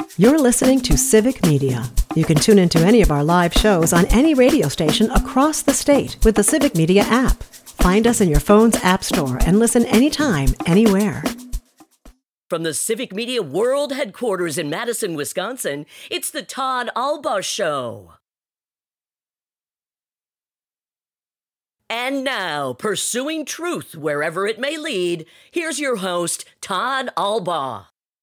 You're listening to Civic Media. You can tune into any of our live shows on any radio station across the state with the Civic Media app. Find us in your phone's app store and listen anytime, anywhere. From the Civic Media World Headquarters in Madison, Wisconsin, it's the Todd Alba Show. And now, pursuing truth wherever it may lead, here's your host, Todd Alba.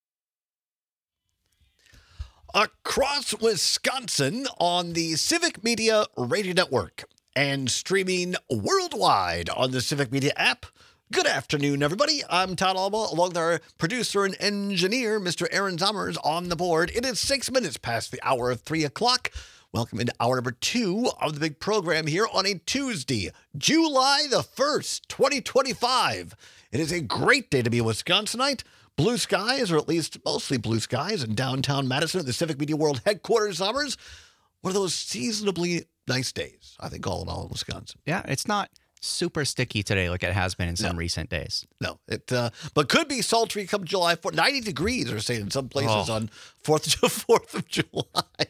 Across Wisconsin on the Civic Media Radio Network and streaming worldwide on the Civic Media app. Good afternoon, everybody. I'm Todd Alba, along with our producer and engineer, Mr. Aaron Zommers, on the board. It is 6 minutes past the hour of 3 o'clock. Welcome into hour number 2 of the big program here on a Tuesday, July the 1st, 2025. It is a great day to be a Wisconsinite. Blue skies, or at least mostly blue skies, in downtown Madison at the Civic Media World Headquarters. Summers, one of those seasonably nice days, I think, all in all in Wisconsin. Yeah, it's not super sticky today like it has been in some recent days. No, but could be sultry come July 4th. 90 degrees, they're saying in some places on 4th of July.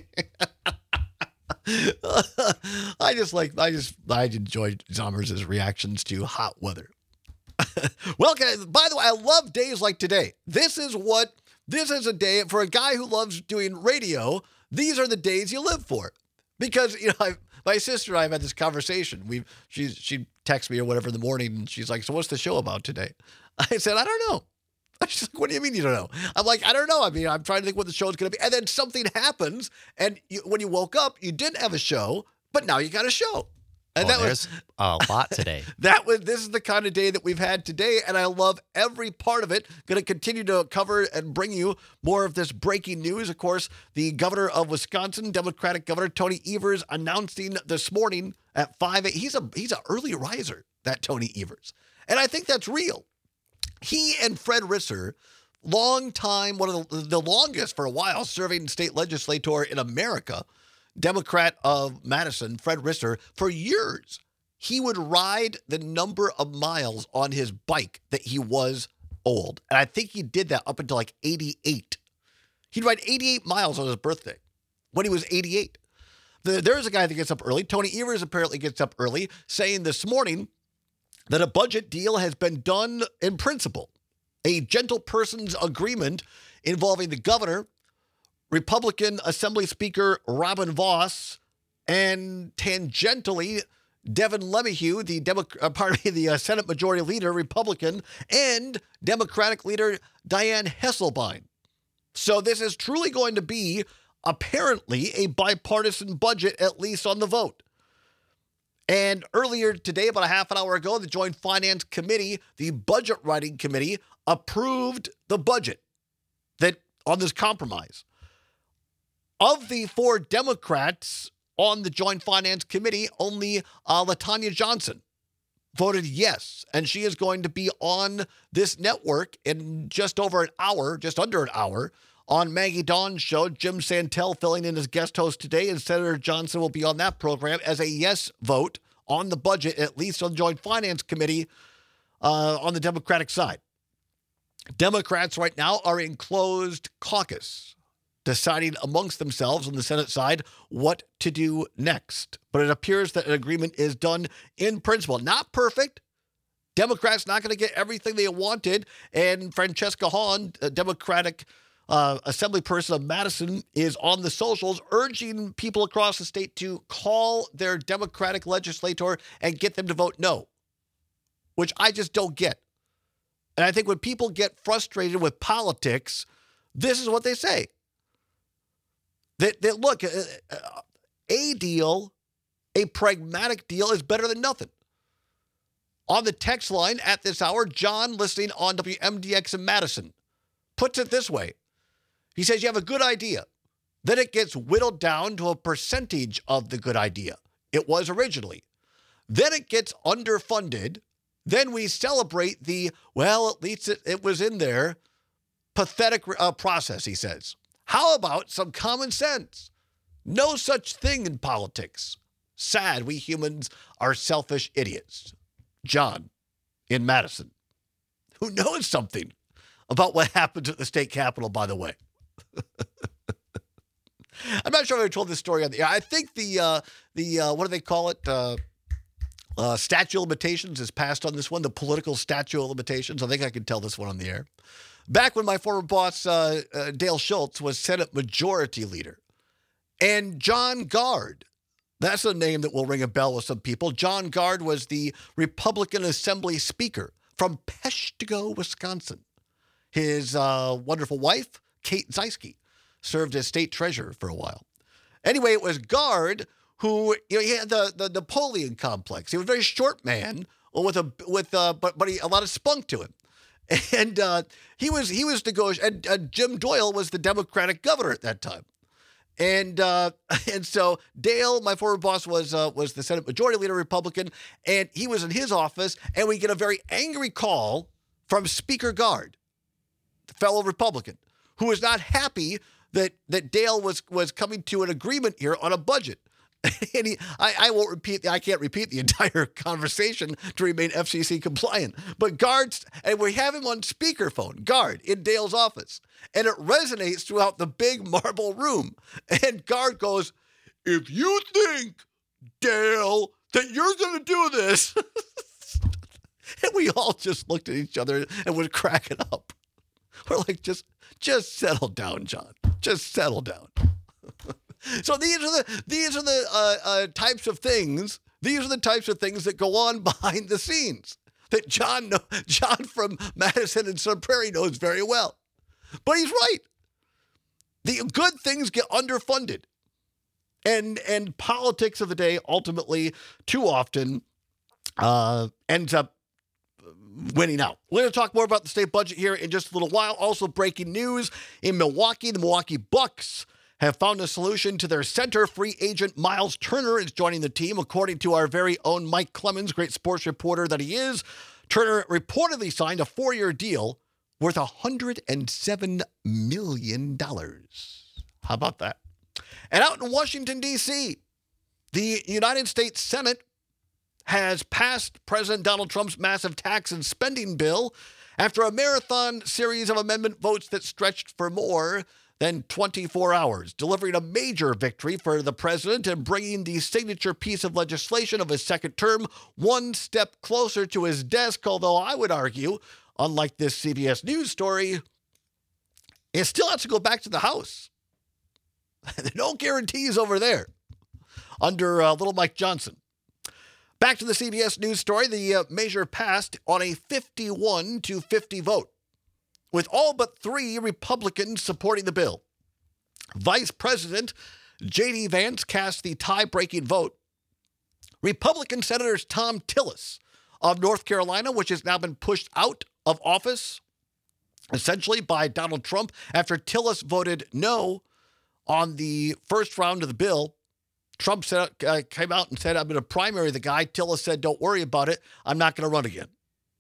I enjoyed Zommers' reactions to hot weather. Well, by the way, I love days like today. This is a day for a guy who loves doing radio. These are the days you live for, because my sister and I have had this conversation. She texts me or whatever in the morning, and she's like, "So what's the show about today?" I said, "I don't know." She's like, "What do you mean you don't know?" I'm like, "I don't know. I mean, I'm trying to think what the show is going to be." And then something happens, and when you woke up, you didn't have a show, but now you got a show. And there's a lot today. This is the kind of day that we've had today, and I love every part of it. Going to continue to cover and bring you more of this breaking news. Of course, the governor of Wisconsin, Democratic Governor Tony Evers, announcing this morning at 5 a.m. He's an early riser, that Tony Evers, and I think that's real. He and Fred Risser, long time, one of the longest for a while serving state legislator in America, Democrat of Madison, Fred Risser, for years, he would ride the number of miles on his bike that he was old. And I think he did that up until like 88. He'd ride 88 miles on his birthday when he was 88. There's a guy that gets up early. Tony Evers apparently gets up early, saying this morning that a budget deal has been done in principle. A gentle person's agreement involving the governor, Republican Assembly Speaker Robin Vos, and tangentially Devin LeMahieu, the Senate Majority Leader, Republican, and Democratic Leader Dianne Hesselbein. So this is truly going to be apparently a bipartisan budget, at least on the vote. And earlier today, about a half an hour ago, the Joint Finance Committee, the Budget Writing Committee, approved the budget that on this compromise. Of the 4 Democrats on the Joint Finance Committee, only LaTanya Johnson voted yes, and she is going to be on this network in just under an hour, on Maggie Dawn's show. Jim Santel filling in as guest host today, and Senator Johnson will be on that program as a yes vote on the budget, at least on the Joint Finance Committee on the Democratic side. Democrats right now are in closed caucus, deciding amongst themselves on the Senate side what to do next. But it appears that an agreement is done in principle. Not perfect. Democrats not going to get everything they wanted. And Francesca Hahn, a Democratic Assembly person of Madison, is on the socials urging people across the state to call their Democratic legislator and get them to vote no, which I just don't get. And I think when people get frustrated with politics, this is what they say. That look, a deal, a pragmatic deal is better than nothing. On the text line at this hour, John, listening on WMDX in Madison, puts it this way. He says, you have a good idea. Then it gets whittled down to a percentage of the good idea it was originally. Then it gets underfunded. Then we celebrate at least it was in there, pathetic process, he says. How about some common sense? No such thing in politics. Sad we humans are selfish idiots. John in Madison, who knows something about what happened at the state capitol, by the way. I'm not sure if I told this story on the air. I think the what do they call it? Statute of limitations is passed on this one, the political statute of limitations. I think I can tell this one on the air. Back when my former boss, Dale Schultz, was Senate Majority Leader. And John Gard, that's a name that will ring a bell with some people. John Gard was the Republican Assembly Speaker from Peshtigo, Wisconsin. His wonderful wife, Kate Zeiske, served as state treasurer for a while. Anyway, it was Gard who, he had the Napoleon complex. He was a very short man but he a lot of spunk to him. And he was negotiating. And Jim Doyle was the Democratic governor at that time. And so Dale, my former boss, was the Senate Majority Leader, Republican, and he was in his office, and we get a very angry call from Speaker Gard, the fellow Republican, who was not happy that Dale was coming to an agreement here on a budget. And I can't repeat the entire conversation to remain FCC compliant. But and we have him on speakerphone, Gard, in Dale's office. And it resonates throughout the big marble room. And Gard goes, "If you think, Dale, that you're going to do this." And we all just looked at each other and was cracking up. We're like, just settle down, John. Just settle down. So these are the types of things. These are the types of things that go on behind the scenes that John from Madison and Sun Prairie knows very well. But he's right. The good things get underfunded, and politics of the day ultimately too often ends up winning out. We're going to talk more about the state budget here in just a little while. Also, breaking news in Milwaukee: the Milwaukee Bucks have found a solution to their center. Free agent Miles Turner is joining the team, according to our very own Mike Clemens, great sports reporter that he is. Turner reportedly signed a 4-year deal worth $107 million. How about that? And out in Washington, D.C., the United States Senate has passed President Donald Trump's massive tax and spending bill after a marathon series of amendment votes that stretched for more than 24 hours, delivering a major victory for the president and bringing the signature piece of legislation of his second term one step closer to his desk, although I would argue, unlike this CBS News story, it still has to go back to the House. No guarantees over there under little Mike Johnson. Back to the CBS News story. The measure passed on a 51-50 vote, with all but 3 Republicans supporting the bill. Vice President J.D. Vance cast the tie-breaking vote. Republican Senators Tom Tillis of North Carolina, which has now been pushed out of office, essentially by Donald Trump, after Tillis voted no on the first round of the bill. Trump came out and said, "I'm going to primary the guy." Tillis said, "Don't worry about it. I'm not going to run again."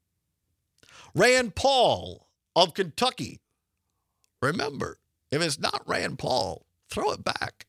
Rand Paul of Kentucky. Remember, if it's not Rand Paul, throw it back.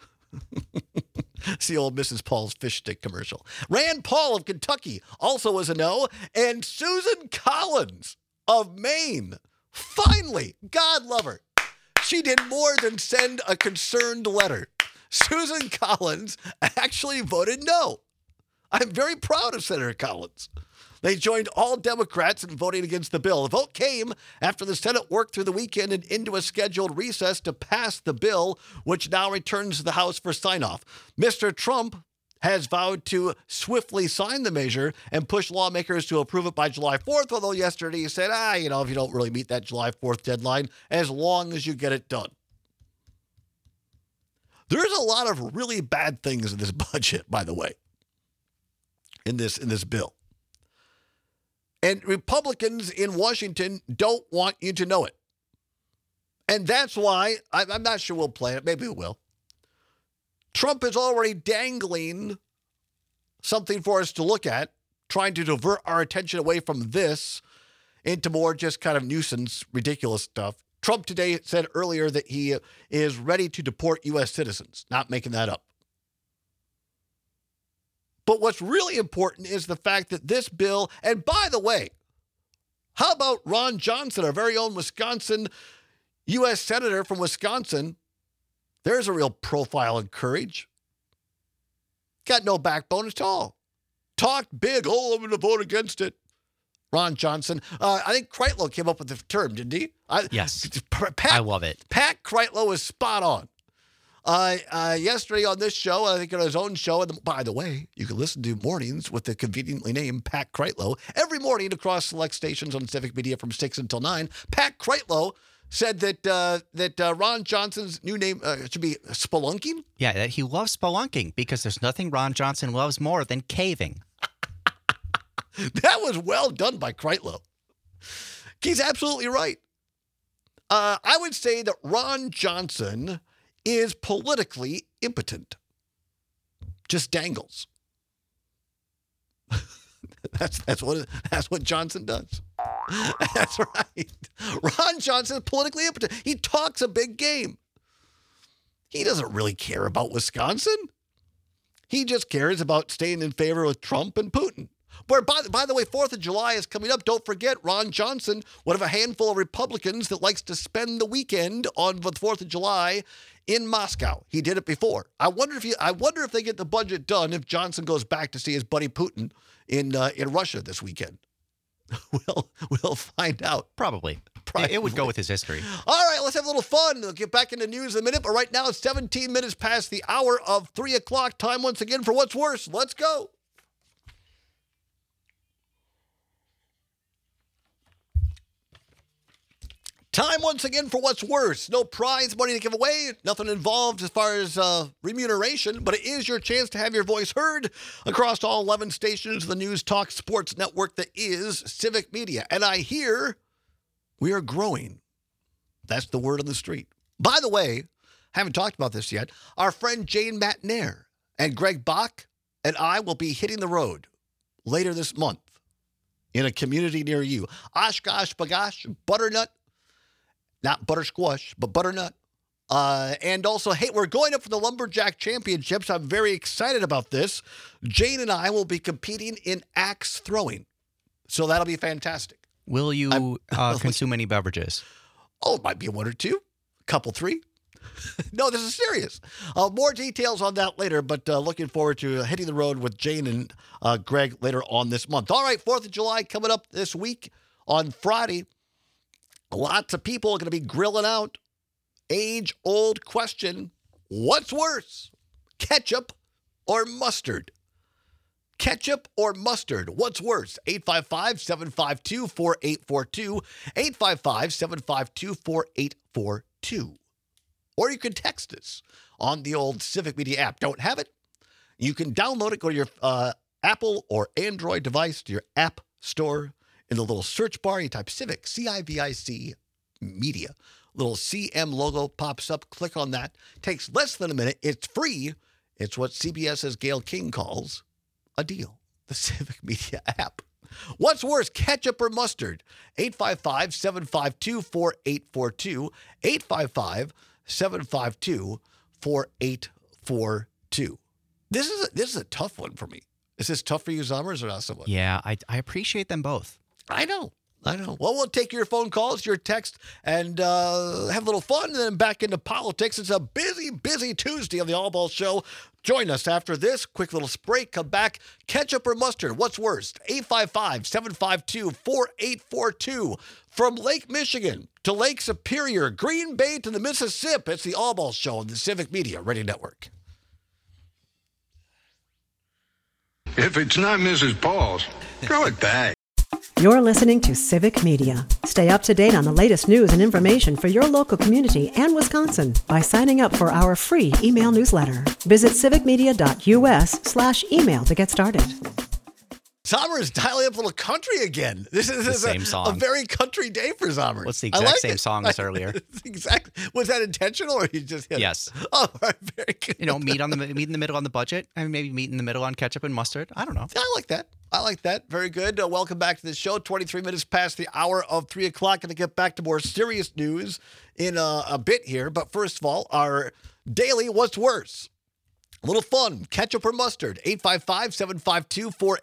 It's the old Mrs. Paul's fish stick commercial. Rand Paul of Kentucky also was a no. And Susan Collins of Maine, finally, God love her, she did more than send a concerned letter. Susan Collins actually voted no. I'm very proud of Senator Collins. They joined all Democrats in voting against the bill. The vote came after the Senate worked through the weekend and into a scheduled recess to pass the bill, which now returns to the House for sign-off. Mr. Trump has vowed to swiftly sign the measure and push lawmakers to approve it by July 4th, although yesterday he said, if you don't really meet that July 4th deadline, as long as you get it done. There's a lot of really bad things in this budget, by the way, in this bill. And Republicans in Washington don't want you to know it. And that's why, I'm not sure we'll play it. Maybe we will. Trump is already dangling something for us to look at, trying to divert our attention away from this into more just kind of nuisance, ridiculous stuff. Trump today said earlier that he is ready to deport U.S. citizens. Not making that up. But what's really important is the fact that this bill, and by the way, how about Ron Johnson, our very own Wisconsin U.S. Senator from Wisconsin. There's a real profile and courage. Got no backbone at all. Talked big. Oh, I'm going to vote against it. Ron Johnson. I think Kreitlow came up with the term, didn't he? Yes. I love it. Pat Kreitlow is spot on. Yesterday on this show, I think on his own show, and by the way, you can listen to Mornings with the conveniently named Pat Kreitlow every morning across select stations on Civic Media from 6 until 9. Pat Kreitlow said that Ron Johnson's new name should be spelunking. Yeah, that he loves spelunking because there's nothing Ron Johnson loves more than caving. That was well done by Kreitlow. He's absolutely right. I would say that Ron Johnson is politically impotent. Just dangles. That's what Johnson does. That's right. Ron Johnson is politically impotent. He talks a big game. He doesn't really care about Wisconsin. He just cares about staying in favor with Trump and Putin. Where, by the way, 4th of July is coming up. Don't forget, Ron Johnson, one of a handful of Republicans that likes to spend the weekend on the 4th of July in Moscow. He did it before. I wonder if they get the budget done if Johnson goes back to see his buddy Putin in Russia this weekend. We'll find out. Probably. It would go with his history. All right, let's have a little fun. We'll get back into news in a minute. But right now, it's 17 minutes past the hour of 3 o'clock. Time once again for What's Worse. Let's go. Time once again for What's Worse. No prize money to give away, nothing involved as far as remuneration, but it is your chance to have your voice heard across all 11 stations of the News Talk Sports Network that is Civic Media. And I hear we are growing. That's the word on the street. By the way, haven't talked about this yet. Our friend Jane Matnair and Greg Bach and I will be hitting the road later this month in a community near you. Oshkosh B'gosh, Butternut. Not buttersquash, but butternut. And also, hey, we're going up for the Lumberjack Championships. I'm very excited about this. Jane and I will be competing in axe throwing. So that'll be fantastic. Will you consume any beverages? Oh, it might be one or two. Couple, three. No, this is serious. More details on that later, but looking forward to hitting the road with Jane and Greg later on this month. All right, 4th of July coming up this week on Friday. Lots of people are going to be grilling out. Age-old question, what's worse, ketchup or mustard? Ketchup or mustard, what's worse? 855-752-4842, 855-752-4842. Or you can text us on the old Civic Media app. Don't have it? You can download it, go to your Apple or Android device, to your app store. In the little search bar, you type Civic, C-I-V-I-C, Media. Little CM logo pops up. Click on that. Takes less than a minute. It's free. It's what CBS's Gayle King calls a deal. The Civic Media app. What's worse, ketchup or mustard? 855-752-4842. 855-752-4842. This is a tough one for me. Is this tough for you, Zommers, or not so much? Yeah, I appreciate them both. I know. Well, we'll take your phone calls, your text, and have a little fun, and then back into politics. It's a busy, busy Tuesday on the All Ball Show. Join us after this quick little break. Come back. Ketchup or mustard? What's worse? 855-752-4842. From Lake Michigan to Lake Superior, Green Bay to the Mississippi, it's the All Ball Show on the Civic Media Radio Network. If it's not Mrs. Paul's, throw it back. You're listening to Civic Media. Stay up to date on the latest news and information for your local community and Wisconsin by signing up for our free email newsletter. Visit civicmedia.us/email to get started. Zommers is dialing up a little country again. This is same song. A very country day for Zommers. What's the exact same song as earlier? Exactly. Was that intentional or you just hit Yes. it? Oh, all right, very good. Meet in the middle on the budget. I mean, maybe meet in the middle on ketchup and mustard. I don't know. I like that. Very good. Welcome back to the show. 23 minutes past the hour of 3 o'clock. Going to get back to more serious news in a bit here. But first of all, our daily What's Worse? A little fun. Ketchup or mustard?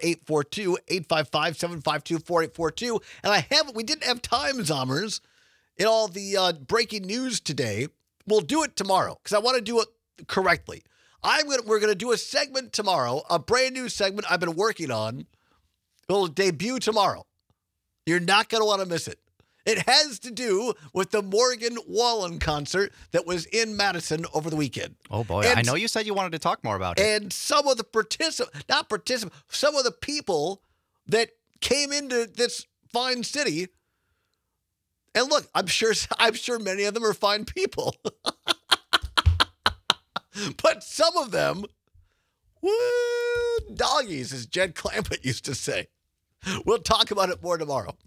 855-752-4842. 855-752-4842. And we didn't have time, Zommers, in all the breaking news today. We'll do it tomorrow because I want to do it correctly. We're going to do a segment tomorrow, a brand new segment I've been working on. It'll debut tomorrow. You're not going to want to miss it. It has to do with the Morgan Wallen concert that was in Madison over the weekend. Oh, boy. And I know you said you wanted to talk more about it. And some of the some of the people that came into this fine city, and look, I'm sure many of them are fine people. But some of them, woo, doggies, as Jed Clampett used to say. We'll talk about it more tomorrow.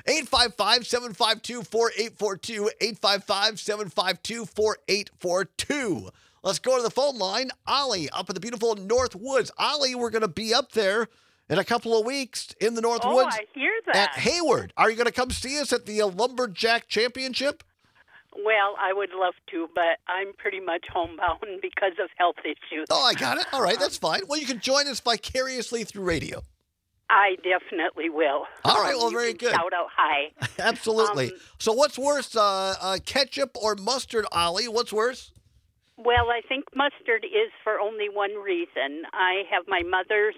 855-752-4842, 855-752-4842. Let's go to the phone line. Ollie up in the beautiful North Woods. Ollie, we're going to be up there in a couple of weeks in the North Woods. I hear that. At Hayward. Are you going to come see us at the Lumberjack Championship? Well, I would love to, but I'm pretty much homebound because of health issues. Oh, I got it. All right, that's fine. Well, you can join us vicariously through radio. I definitely will. All right, well, You very can good. Shout out hi. Absolutely. So what's worse, ketchup or mustard, Ollie? What's worse? Well, I think mustard is for only one reason. I have my mother's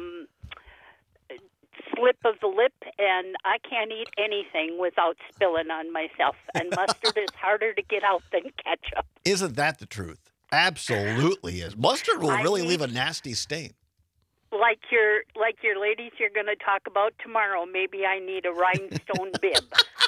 slip of the lip, and I can't eat anything without spilling on myself. And mustard is harder to get out than ketchup. Isn't that the truth? Absolutely is. Mustard will really leave a nasty stain. Like your ladies you're going to talk about tomorrow, maybe I need a rhinestone bib.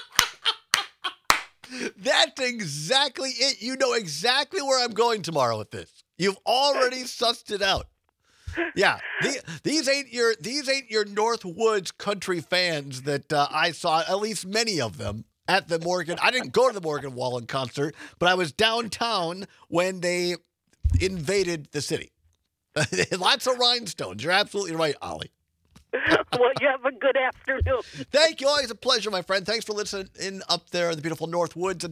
That's exactly it. You know exactly where I'm going tomorrow with this. You've already sussed it out. Yeah, these ain't your North Woods country fans that I saw, at least many of them, at the Morgan. I didn't go to the Morgan Wallen concert, but I was downtown when they invaded the city. Lots of rhinestones. You're absolutely right, Ollie. Well, you have a good afternoon. Thank you. Always a pleasure, my friend. Thanks for listening in up there in the beautiful North Woods at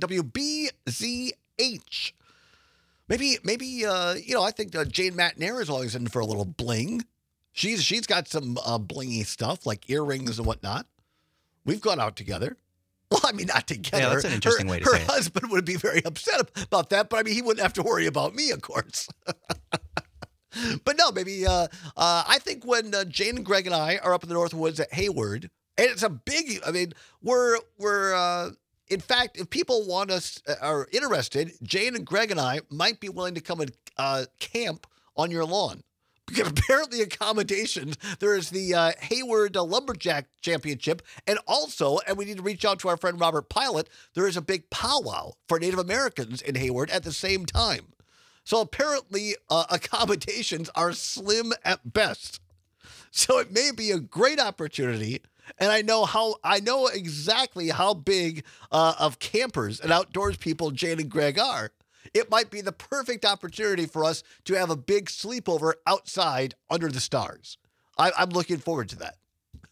WBZH. Maybe, I think Jane McNair is always in for a little bling. She's got some blingy stuff like earrings and whatnot. We've gone out together. Well, I mean, not together. Yeah, that's an interesting way to say it. Her husband would be very upset about that, but I mean, he wouldn't have to worry about me, of course. But no, maybe I think when Jane and Greg and I are up in the North Woods at Hayward, and it's a big, I mean, we're in fact, if people want us, are interested, Jane and Greg and I might be willing to come and camp on your lawn. Because apparently accommodations, there is the Hayward Lumberjack Championship, and also, and we need to reach out to our friend Robert Pilot, there is a big powwow for Native Americans in Hayward at the same time. So apparently accommodations are slim at best. So it may be a great opportunity. And I know exactly how big of campers and outdoors people Jane and Greg are. It might be the perfect opportunity for us to have a big sleepover outside under the stars. I'm looking forward to that.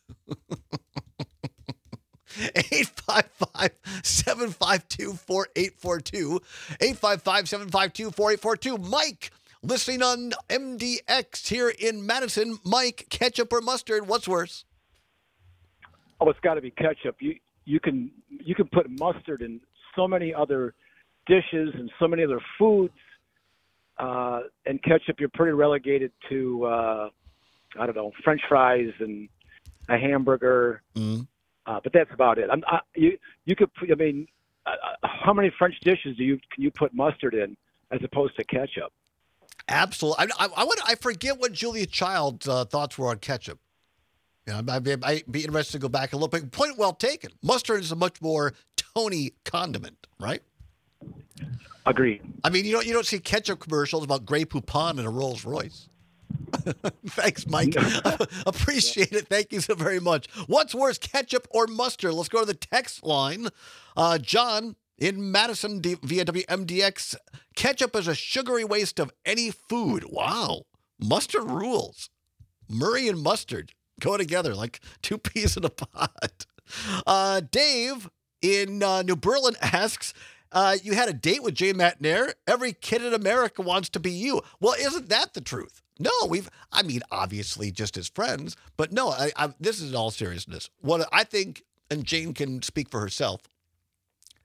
855-752-4842. 855-752-4842. Mike, listening on MDX here in Madison. Mike, ketchup or mustard, what's worse? Oh, it's got to be ketchup. You can put mustard in so many other dishes and so many other foods, and ketchup you're pretty relegated to I don't know, French fries and a hamburger. Mm. But that's about it. You could. I mean, how many French dishes can you put mustard in as opposed to ketchup? Absolutely. I forget what Julia Child's thoughts were on ketchup. Yeah, I'd be interested to go back and look. But point well taken. Mustard is a much more Tony condiment, right? Agreed. I mean, you don't see ketchup commercials about Grey Poupon and a Rolls Royce. Thanks, Mike. Appreciate it. Thank you so very much. What's worse, ketchup or mustard? Let's go to the text line. John in Madison via WMDX. Ketchup is a sugary waste of any food. Wow. Mustard rules. Murray and mustard go together like two peas in a pot. Dave in New Berlin asks, you had a date with Jane McNair? Every kid in America wants to be you. Well, isn't that the truth? No, obviously just as friends, but no, this is in all seriousness. What I think, and Jane can speak for herself,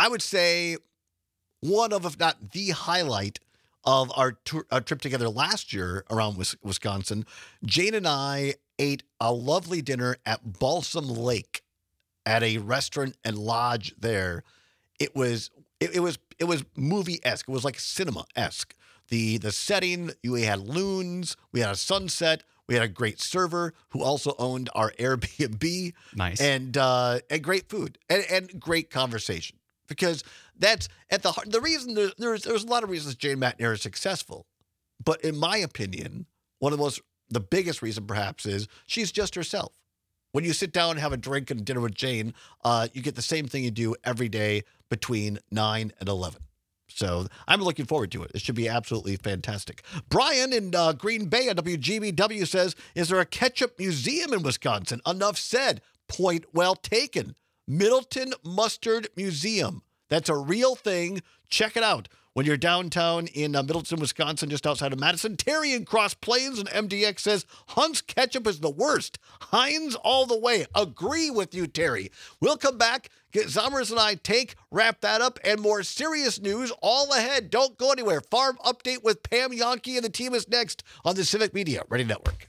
I would say one of, if not the highlight of our trip together last year around Wisconsin. Jane and I ate a lovely dinner at Balsam Lake at a restaurant and lodge there. It was movie-esque. It was like cinema-esque. The setting, we had loons, we had a sunset, we had a great server who also owned our Airbnb. Nice. And great food and great conversation. Because that's at the heart. The reason there's a lot of reasons Jane McNair is successful, but in my opinion, the biggest reason perhaps is she's just herself. When you sit down and have a drink and dinner with Jane, you get the same thing you do every day between 9 and 11. So I'm looking forward to it. It should be absolutely fantastic. Brian in Green Bay on WGBW says, is there a ketchup museum in Wisconsin? Enough said. Point well taken. Middleton Mustard Museum. That's a real thing. Check it out. When you're downtown in Middleton, Wisconsin, just outside of Madison. Terry in Cross Plains and MDX says, Hunt's ketchup is the worst. Heinz all the way. Agree with you, Terry. We'll come back, get Zommers and I wrap that up, and more serious news all ahead. Don't go anywhere. Farm Update with Pam Yonke and the team is next on the Civic Media Radio Network.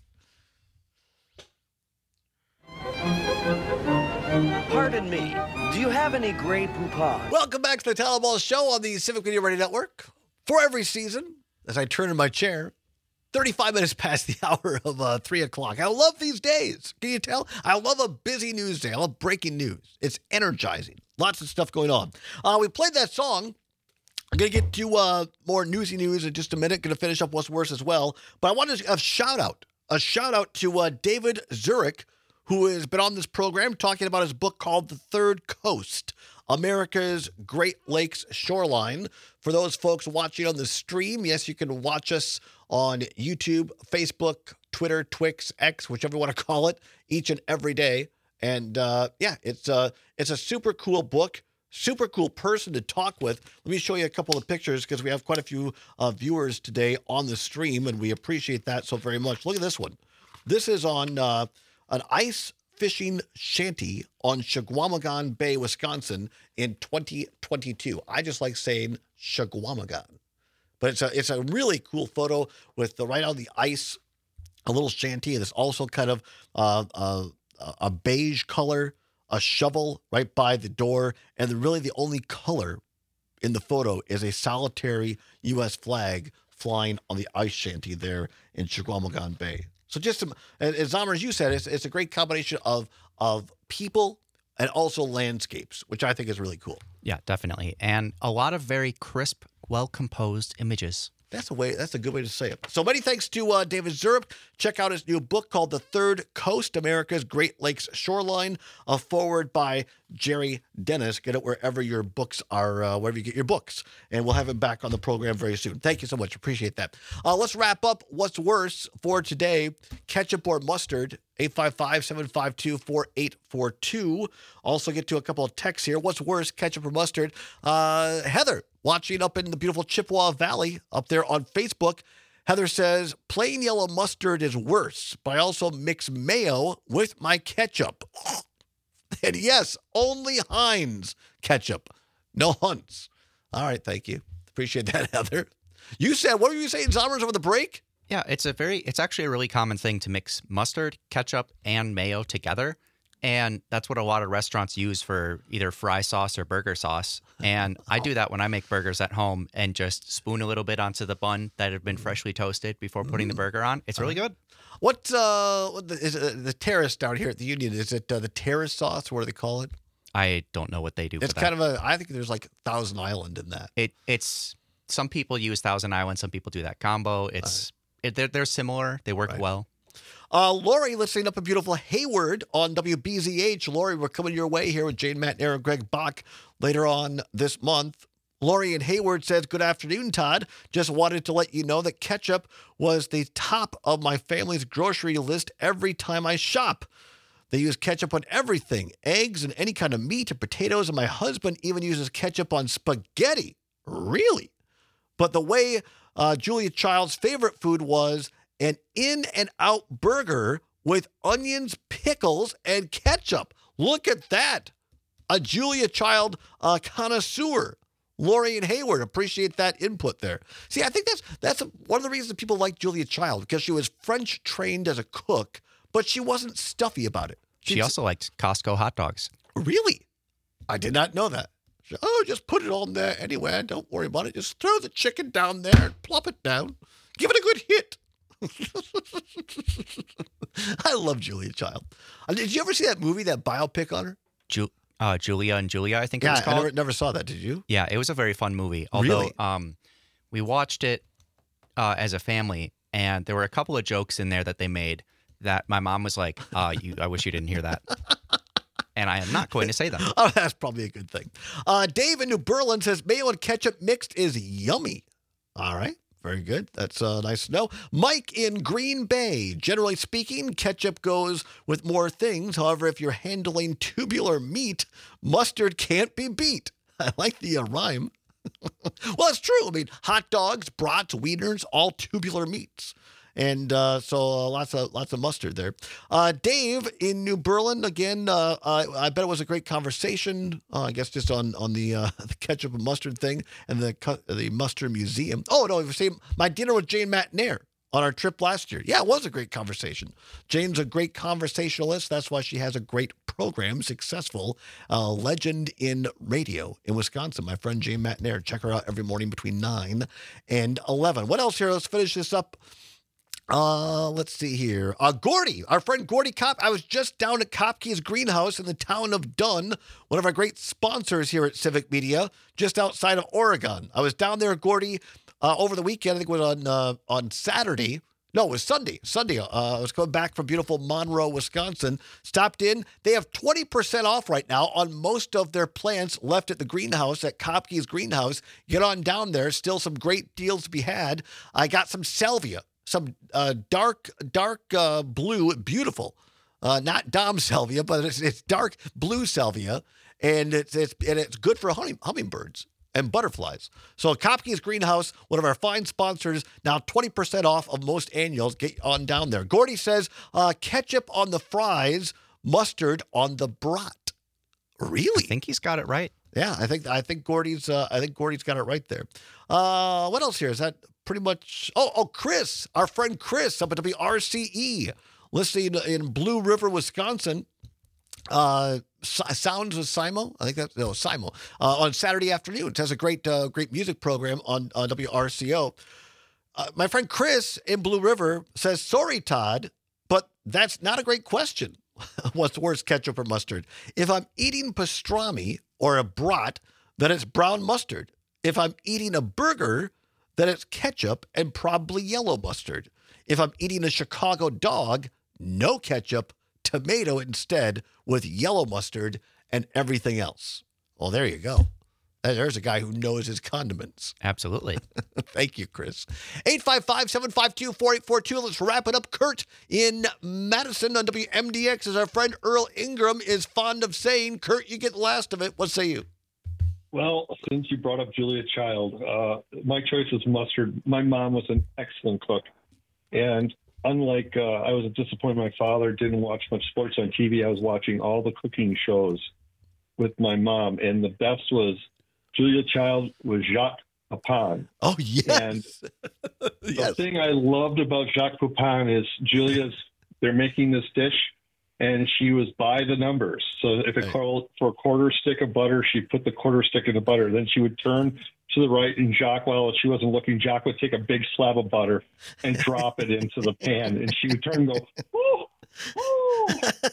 Pardon me, do you have any Grey Poupon? Welcome back to the Talaball Show on the Civic Media Radio Network. For every season, as I turn in my chair, 35 minutes past the hour of 3 o'clock. I love these days. Can you tell? I love a busy news day. I love breaking news. It's energizing. Lots of stuff going on. We played that song. I'm going to get to more newsy news in just a minute. Going to finish up What's Worse as well. But I wanted a shout out to David Zurich, who has been on this program talking about his book called The Third Coast, America's Great Lakes Shoreline. For those folks watching on the stream, yes, you can watch us on YouTube, Facebook, Twitter, Twix, X, whichever you want to call it, each and every day. And it's a super cool book, super cool person to talk with. Let me show you a couple of pictures because we have quite a few viewers today on the stream, and we appreciate that so very much. Look at this one. This is on an ice fishing shanty on Chequamegon Bay, Wisconsin in 2022. I just like saying Chequamegon. But it's a really cool photo with right on the ice, a little shanty. And it's also kind of a beige color, a shovel right by the door. And really the only color in the photo is a solitary U.S. flag flying on the ice shanty there in Chequamegon Bay. So just as Zomer, as you said, it's a great combination of people and also landscapes, which I think is really cool. Yeah, definitely. And a lot of very crisp, well-composed images. That's a good way to say it. So many thanks to David Zurich. Check out his new book called The Third Coast, America's Great Lakes Shoreline, a foreword by Jerry Dennis. Get it wherever your books are, wherever you get your books. And we'll have him back on the program very soon. Thank you so much. Appreciate that. Let's wrap up What's Worse for today. Ketchup or mustard, 855-752-4842. Also get to a couple of texts here. What's worse, ketchup or mustard? Heather, watching up in the beautiful Chippewa Valley up there on Facebook. Heather says, plain yellow mustard is worse, but I also mix mayo with my ketchup. And yes, only Heinz ketchup, no Hunt's. All right, thank you. Appreciate that, Heather. You said, what were you saying, Zommers, over the break? Yeah, it's actually a really common thing to mix mustard, ketchup, and mayo together. And that's what a lot of restaurants use for either fry sauce or burger sauce. And I do that when I make burgers at home and just spoon a little bit onto the bun that had been freshly toasted before putting the burger on. It's really good. What is the terrace down here at the Union? Is it the terrace sauce? What do they call it? I don't know what they do for that. It's kind of I think there's like Thousand Island in that. It's some people use Thousand Island, some people do that combo. They're similar. They work well. Lori, listening up in beautiful Hayward on WBZH. Lori, we're coming your way here with Jane McNair and Greg Bach later on this month. Lori in Hayward says, good afternoon, Todd. Just wanted to let you know that ketchup was the top of my family's grocery list every time I shop. They use ketchup on everything, eggs and any kind of meat and potatoes, and my husband even uses ketchup on spaghetti. Really? But the way Julia Child's favorite food was an In-N-Out burger with onions, pickles, and ketchup. Look at that. A Julia Child connoisseur. Lorian Hayward, appreciate that input there. See, I think that's one of the reasons people like Julia Child, because she was French trained as a cook, but she wasn't stuffy about it. She also liked Costco hot dogs. Really? I did not know that. Oh, just put it on there anyway. Don't worry about it. Just throw the chicken down there and plop it down. Give it a good hit. I love Julia Child. Did you ever see that movie, that biopic on her? Julia and Julia, I think it was Yeah, called. I never saw that. Did you? Yeah, it was a very fun movie. Although we watched it as a family, and there were a couple of jokes in there that they made that my mom was like, I wish you didn't hear that. And I am not going to say them. Oh, that's probably a good thing. Dave in New Berlin says, mayo and ketchup mixed is yummy. All right. Very good. That's nice to know. Mike in Green Bay. Generally speaking, ketchup goes with more things. However, if you're handling tubular meat, mustard can't be beat. I like the rhyme. Well, it's true. I mean, hot dogs, brats, wieners, all tubular meats. And so lots of mustard there. Dave in New Berlin, again, I bet it was a great conversation, I guess just on the ketchup and mustard thing and the mustard museum. Oh, no, you see, my dinner with Jane McNair on our trip last year. Yeah, it was a great conversation. Jane's a great conversationalist. That's why she has a great program, successful legend in radio in Wisconsin. My friend Jane McNair. Check her out every morning between 9 and 11. What else here? Let's finish this up. Let's see here. Gordy, our friend Gordy Kopp. I was just down at Kopke's greenhouse in the town of Dunn, one of our great sponsors here at Civic Media, just outside of Oregon. I was down there, Gordy, over the weekend. I think it was on Saturday. No, it was Sunday. I was coming back from beautiful Monroe, Wisconsin. Stopped in. They have 20% off right now on most of their plants left at the greenhouse, at Kopke's greenhouse. Get on down there. Still some great deals to be had. I got some salvia. Some dark blue, beautiful, not Dom salvia, but it's dark blue salvia, and it's good for hummingbirds and butterflies. So Kopke's Greenhouse, one of our fine sponsors, now 20% off of most annuals. Get on down there. Gordy says ketchup on the fries, mustard on the brat. Really? I think he's got it right. Yeah, I think Gordy's got it right there. What else here? Is that pretty much? Oh, Chris, our friend Chris up at WRCE, listening in Blue River, Wisconsin. Sounds of Simo. I think that's Simo on Saturday afternoon. It has a great music program on WRCO. My friend Chris in Blue River says, "Sorry, Todd, but that's not a great question. What's worse, ketchup or mustard? If I'm eating pastrami or a brat, then it's brown mustard. If I'm eating a burger, then it's ketchup and probably yellow mustard. If I'm eating a Chicago dog, no ketchup, tomato instead with yellow mustard and everything else." Well, there you go. There's a guy who knows his condiments. Absolutely. Thank you, Chris. 855-752-4842. Let's wrap it up. Kurt in Madison on WMDX, as our friend Earl Ingram is fond of saying. Kurt, you get the last of it. What say you? Well, since you brought up Julia Child, my choice is mustard. My mom was an excellent cook. And unlike I was disappointed my father didn't watch much sports on TV, I was watching all the cooking shows with my mom. And the best was Julia Child with Jacques Pepin. Oh, yes. And the thing I loved about Jacques Pepin is they're making this dish, and she was by the numbers. So if it called for a quarter stick of butter, she'd put the quarter stick in the butter. Then she would turn to the right, and Jacques, while she wasn't looking, Jacques would take a big slab of butter and drop it into the pan. And she would turn and go, "Ooh, ooh."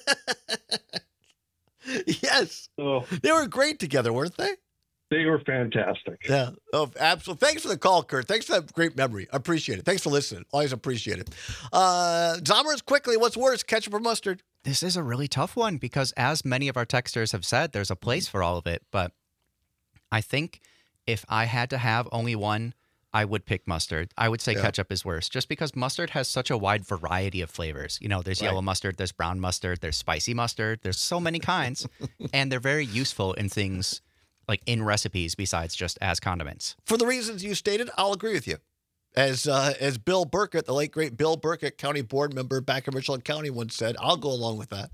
Yes. So, they were great together, weren't they? They were fantastic. Yeah. Oh, absolutely. Thanks for the call, Kurt. Thanks for that great memory. I appreciate it. Thanks for listening. Always appreciate it. Zommers, quickly, what's worse, ketchup or mustard? This is a really tough one because, as many of our texters have said, there's a place for all of it. But I think if I had to have only one, I would pick mustard. I would say ketchup is worse, just because mustard has such a wide variety of flavors. You know, there's yellow mustard, there's brown mustard, there's spicy mustard. There's so many kinds, and they're very useful in things like in recipes besides just as condiments. For the reasons you stated, I'll agree with you. As Bill Burkett, the late great Bill Burkett, county board member back in Richland County, once said, I'll go along with that.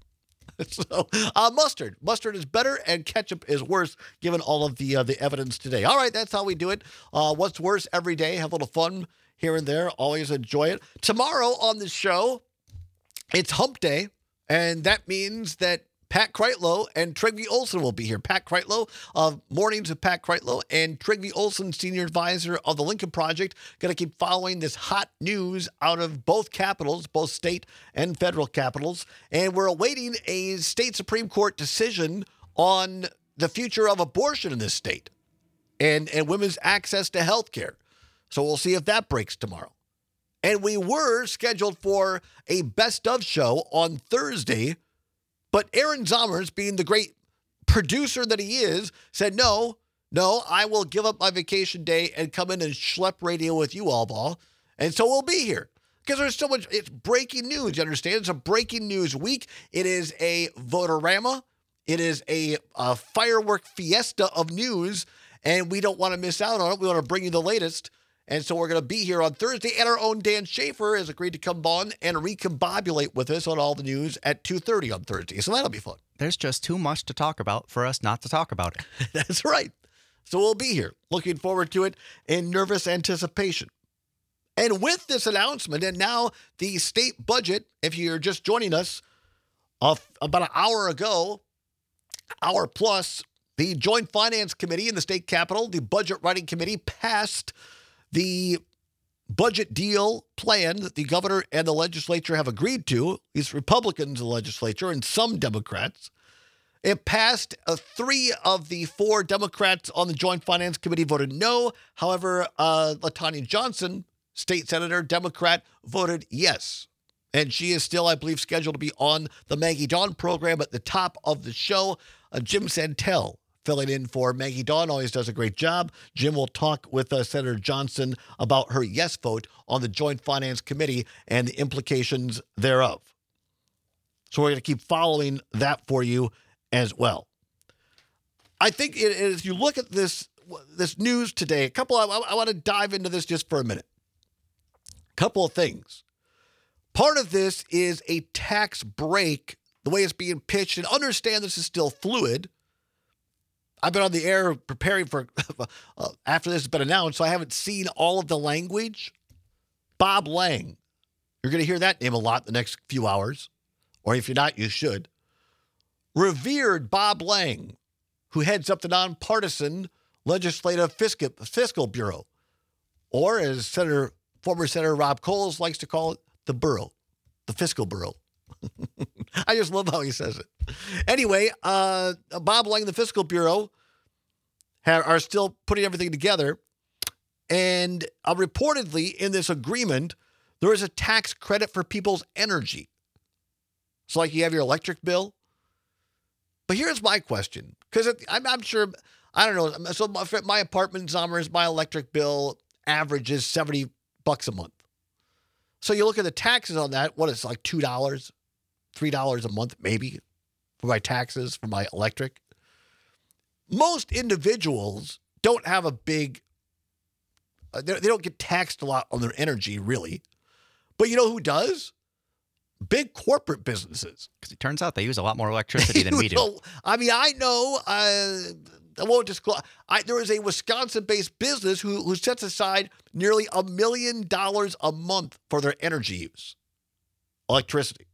So mustard is better and ketchup is worse, given all of the evidence today. All right, that's how we do it. What's worse every day? Have a little fun here and there. Always enjoy it. Tomorrow on the show, it's Hump Day, and that means that Pat Kreitlow and Trygve Olsen will be here. Pat Kreitlow of Mornings with Pat Kreitlow and Trygve Olsen, Senior Advisor of the Lincoln Project, going to keep following this hot news out of both capitals, both state and federal capitals. And we're awaiting a state Supreme Court decision on the future of abortion in this state and women's access to health care. So we'll see if that breaks tomorrow. And we were scheduled for a best of show on Thursday, but Aaron Zomers, being the great producer that he is, said, no, I will give up my vacation day and come in and schlep radio with you all. And so we'll be here because there's so much. It's breaking news. You understand? It's a breaking news week. It is a votorama. It is a firework fiesta of news, and we don't want to miss out on it. We want to bring you the latest. And so we're going to be here on Thursday, and our own Dan Schaefer has agreed to come on and recombobulate with us on all the news at 2:30 on Thursday. So that'll be fun. There's just too much to talk about for us not to talk about it. That's right. So we'll be here. Looking forward to it in nervous anticipation. And with this announcement, and now the state budget, if you're just joining us about an hour ago, hour plus, the Joint Finance Committee in the state capitol, the Budget Writing Committee, passed the budget deal plan that the governor and the legislature have agreed to, these Republicans in the legislature and some Democrats. It passed. 3 of the 4 Democrats on the Joint Finance Committee voted no. However, LaTanya Johnson, state senator, Democrat, voted yes. And she is still, I believe, scheduled to be on the Maggie Dawn program at the top of the show. Jim Santel filling in for Maggie Dawn, always does a great job. Jim will talk with Senator Johnson about her yes vote on the Joint Finance Committee and the implications thereof. So we're going to keep following that for you as well. I think as you look at this news today, I want to dive into this just for a minute. A couple of things. Part of this is a tax break, the way it's being pitched, and understand this is still fluid. I've been on the air preparing for after this has been announced, so I haven't seen all of the language. Bob Lang. You're going to hear that name a lot the next few hours, or if you're not, you should. Revered Bob Lang, who heads up the nonpartisan Legislative Fiscal Bureau, or as former Senator Rob Coles likes to call it, the Bureau, the Fiscal Bureau. I just love how he says it. Anyway, Bob Lang and the Fiscal Bureau are still putting everything together. And reportedly, in this agreement, there is a tax credit for people's energy. So like you have your electric bill. But here's my question, because I'm sure, I don't know. So my apartment, Zomers, my electric bill averages $70 a month. So you look at the taxes on that, what is it, like $2, $3 a month, maybe, for my taxes, for my electric. Most individuals don't have a big, they don't get taxed a lot on their energy, really. But you know who does? Big corporate businesses. Because it turns out they use a lot more electricity than we do. I mean, I know, I won't disclose. There is a Wisconsin-based business who sets aside nearly $1 million a month for their energy use, electricity.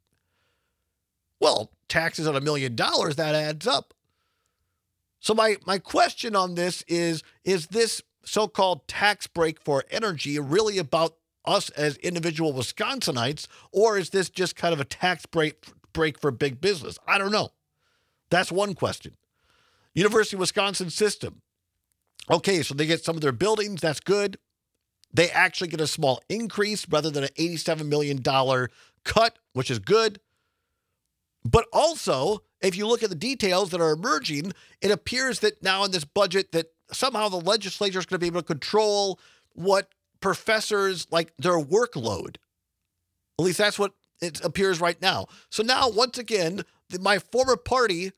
Well, taxes on $1 million, that adds up. So my question on this is this so-called tax break for energy really about us as individual Wisconsinites, or is this just kind of a tax break for big business? I don't know. That's one question. University of Wisconsin system. Okay, so they get some of their buildings. That's good. They actually get a small increase rather than an $87 million cut, which is good. But also, if you look at the details that are emerging, it appears that now in this budget that somehow the legislature is going to be able to control what professors, like their workload. At least that's what it appears right now. So now, once again, my former party,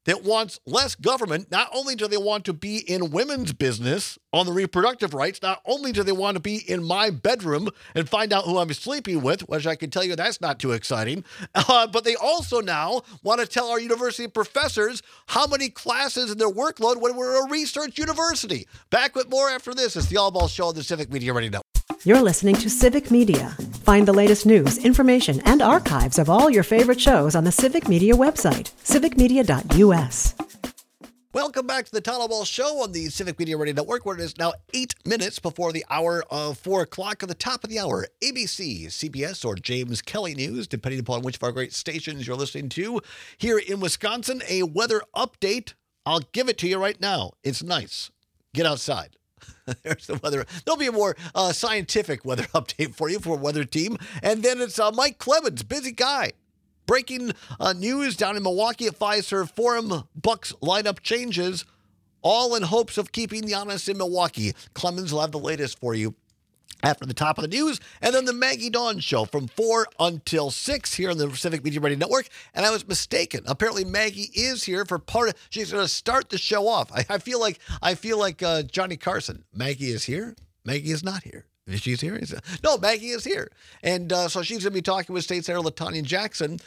that wants less government. Not only do they want to be in women's business on the reproductive rights, not only do they want to be in my bedroom and find out who I'm sleeping with, which I can tell you that's not too exciting, but they also now want to tell our university professors how many classes in their workload when we're a research university. Back with more after this. It's the All Ball Show on the Civic Media Radio Network. You're listening to Civic Media. Find the latest news, information, and archives of all your favorite shows on the Civic Media website, civicmedia.us. Welcome back to the Todd Ball Show on the Civic Media Radio Network, where it is now 8 minutes before the hour of 4 o'clock. At the top of the hour, ABC, CBS, or James Kelly News, depending upon which of our great stations you're listening to. Here in Wisconsin, a weather update. I'll give it to you right now. It's nice. Get outside. There's the weather. There'll be a more scientific weather update for you for Weather Team. And then it's Mike Clemens, busy guy. Breaking news down in Milwaukee at Fiserv Forum. Bucks lineup changes, all in hopes of keeping the honest in Milwaukee. Clemens will have the latest for you after the top of the news, and then the Maggie Dawn Show from 4 until 6 here on the Civic Media Radio Network. And I was mistaken. Apparently, Maggie is here for part of. She's going to start the show off. I feel like Johnny Carson. Maggie is here. Maggie is not here. She's here. No, Maggie is here, and so she's going to be talking with State Senator LaTanya Johnson,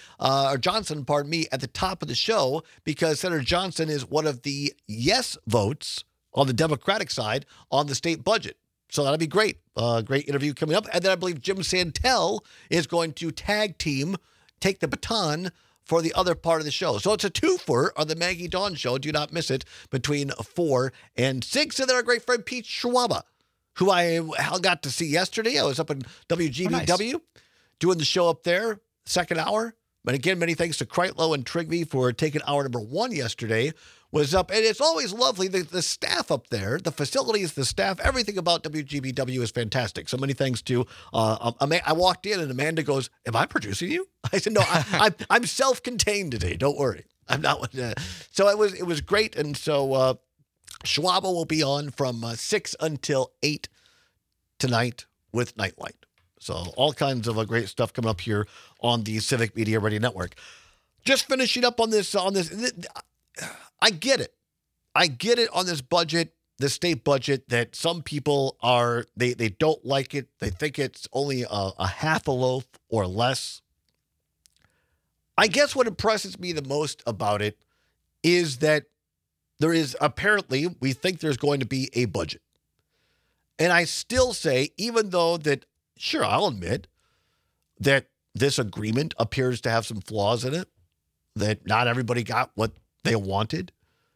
at the top of the show, because Senator Johnson is one of the yes votes on the Democratic side on the state budget. So that'll be great. Great interview coming up. And then I believe Jim Santel is going to tag team, take the baton for the other part of the show. So it's a twofer on the Maggie Dawn Show. Do not miss it between 4 and 6. And then our great friend Pete Schwaba, who I got to see yesterday. I was up in WGBW doing the show up there, second hour. But again, many thanks to Kreitlow and Trigby for taking hour number 1 yesterday. Was up, and it's always lovely. The staff up there, the facilities, the staff, everything about WGBW is fantastic. So many thanks to, I walked in and Amanda goes, "Am I producing you?" I said, "No, I'm self-contained today. Don't worry. I'm not." So it was great. And so Schwaba will be on from 6 until 8 tonight with Nightlight. So all kinds of great stuff coming up here on the Civic Media Radio Network. Just finishing up on this. I get it. I get it on this budget, the state budget, that some people they don't like it. They think it's only a half a loaf or less. I guess what impresses me the most about it is that there is apparently, we think there's going to be a budget. And I still say, even though that, sure, I'll admit that this agreement appears to have some flaws in it, that not everybody got what they wanted.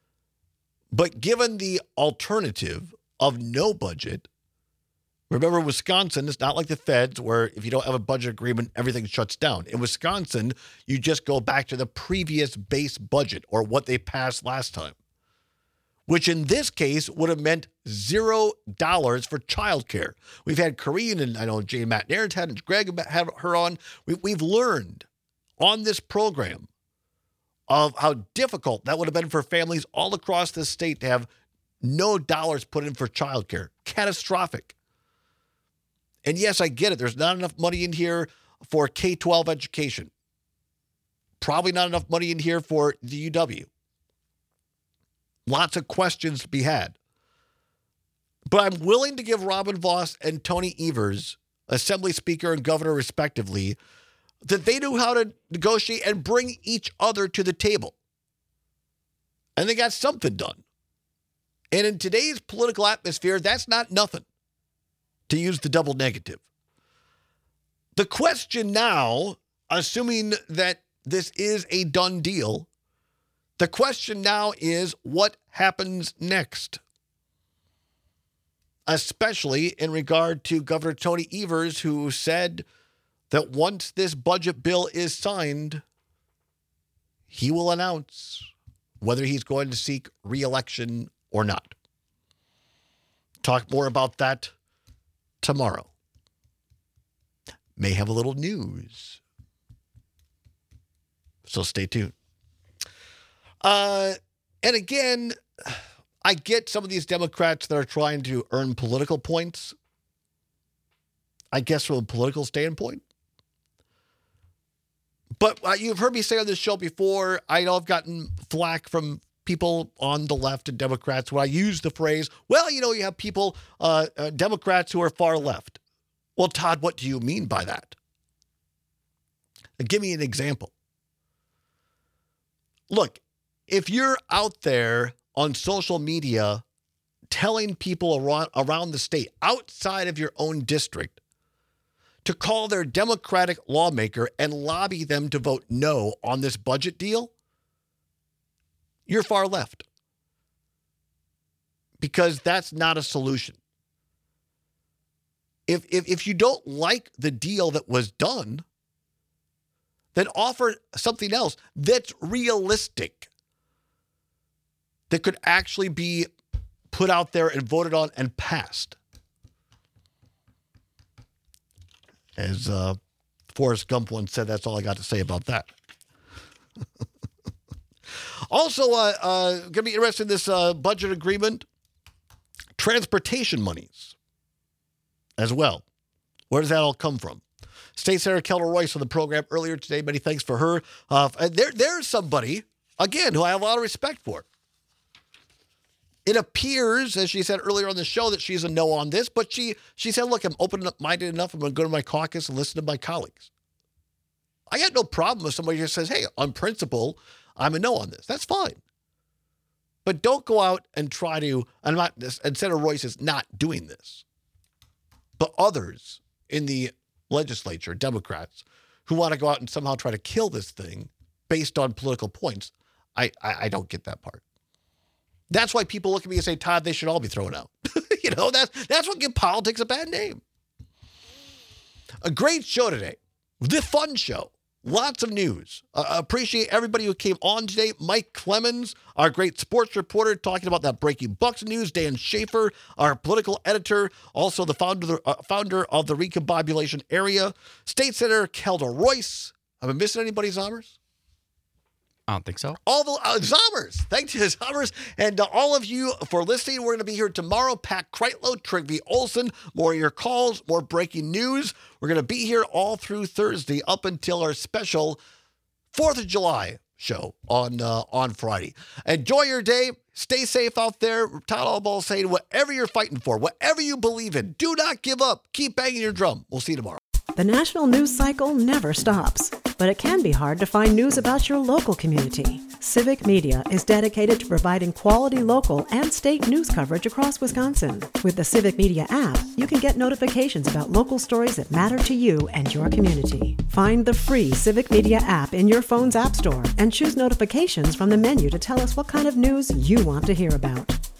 But given the alternative of no budget, remember Wisconsin, it's not like the feds where if you don't have a budget agreement, everything shuts down. In Wisconsin, you just go back to the previous base budget or what they passed last time, which in this case would have meant $0 for childcare. We've had Corrine and I know Jane McNair's had and Greg had her on. We've learned on this program of how difficult that would have been for families all across the state to have no dollars put in for childcare. Catastrophic. And yes, I get it. There's not enough money in here for K-12 education. Probably not enough money in here for the UW. Lots of questions to be had. But I'm willing to give Robin Vos and Tony Evers, Assembly Speaker and Governor respectively, that they knew how to negotiate and bring each other to the table. And they got something done. And in today's political atmosphere, that's not nothing, to use the double negative. The question now, assuming that this is a done deal, the question now is what happens next? Especially in regard to Governor Tony Evers, who said that once this budget bill is signed, he will announce whether he's going to seek re-election or not. Talk more about that tomorrow. May have a little news. So stay tuned. And again, I get some of these Democrats that are trying to earn political points. I guess from a political standpoint. But you've heard me say on this show before, I know I've gotten flack from people on the left and Democrats when I use the phrase, well, you have people, Democrats who are far left. Well, Todd, what do you mean by that? Give me an example. Look, if you're out there on social media telling people around the state, outside of your own district, to call their Democratic lawmaker and lobby them to vote no on this budget deal, you're far left. Because that's not a solution. If you don't like the deal that was done, then offer something else that's realistic, that could actually be put out there and voted on and passed. As Forrest Gump once said, that's all I got to say about that. Also, going to be interested in this budget agreement, transportation monies as well. Where does that all come from? State Senator Kelda Royce on the program earlier today. Many thanks for her. There's somebody, again, who I have a lot of respect for. It appears, as she said earlier on the show, that she's a no on this, but she said, look, I'm open-minded enough. I'm going to go to my caucus and listen to my colleagues. I got no problem if somebody just says, hey, on principle, I'm a no on this. That's fine. But don't go out and try to, and Senator Royce is not doing this, but others in the legislature, Democrats, who want to go out and somehow try to kill this thing based on political points, I don't get that part. That's why people look at me and say, Todd, they should all be thrown out. That's what gives politics a bad name. A great show today. The fun show. Lots of news. Appreciate everybody who came on today. Mike Clemens, our great sports reporter, talking about that breaking Bucks news. Dan Schaefer, our political editor, also the founder of the Recombobulation Area. State Senator Kelda Royce. Have I missed anybody, Zommers? I don't think so. All the Zommers. Thank you, Zommers. And all of you for listening. We're going to be here tomorrow. Pat Kreitlow, Trygve Olsen, more of your calls, more breaking news. We're going to be here all through Thursday up until our special 4th of July show on Friday. Enjoy your day. Stay safe out there. Todd Albaugh saying, whatever you're fighting for, whatever you believe in, do not give up. Keep banging your drum. We'll see you tomorrow. The national news cycle never stops, but it can be hard to find news about your local community. Civic Media is dedicated to providing quality local and state news coverage across Wisconsin. With the Civic Media app, you can get notifications about local stories that matter to you and your community. Find the free Civic Media app in your phone's app store and choose notifications from the menu to tell us what kind of news you want to hear about.